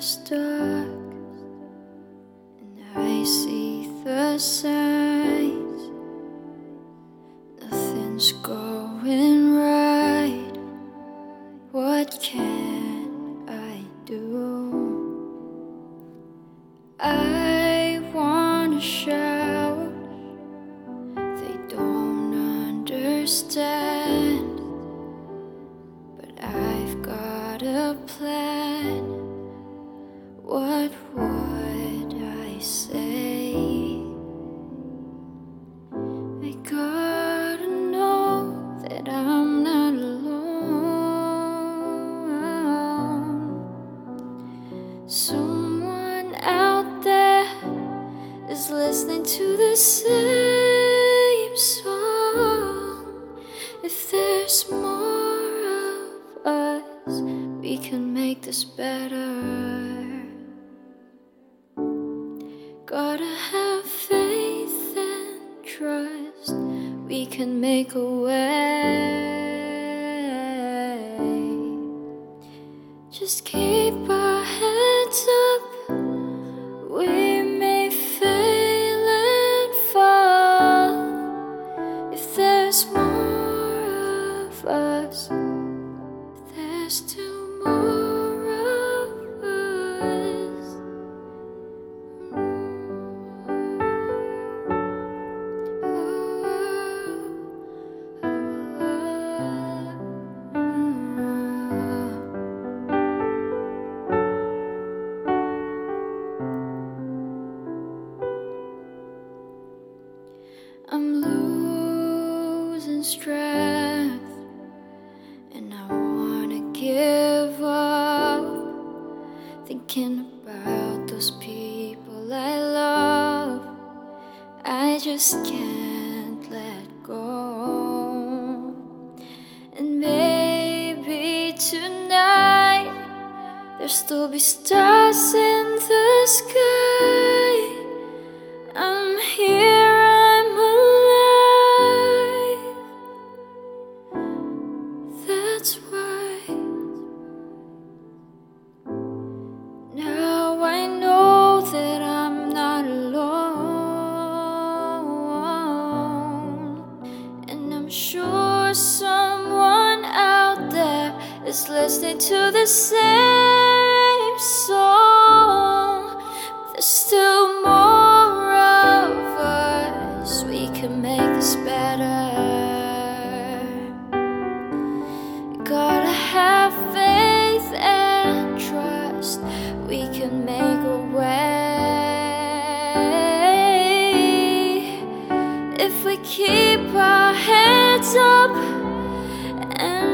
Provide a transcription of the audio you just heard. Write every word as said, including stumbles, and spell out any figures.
is dark and I see the signs. Nothing's going right. What can I do? I wanna shout, they don't understand, but I've got a plan. What would I say? I gotta know that I'm not alone. Someone out there is listening to the same song. If there's more of us, we can make this better. Gotta have faith and trust, we can make a way. Just keep our heads up, we may fail and fall. If there's more of us, if there's two more of us. I'm losing strength and I wanna give up, thinking about those people I love. I just can't let go. And maybe tonight there'll still be stars in the sky. I'm here, I'm alive. That's why now I know that I'm not alone. And I'm sure someone out there is listening to the same song. There's still more of us, we can make this better. Gotta have faith and trust, we can make a way. If we keep our heads up and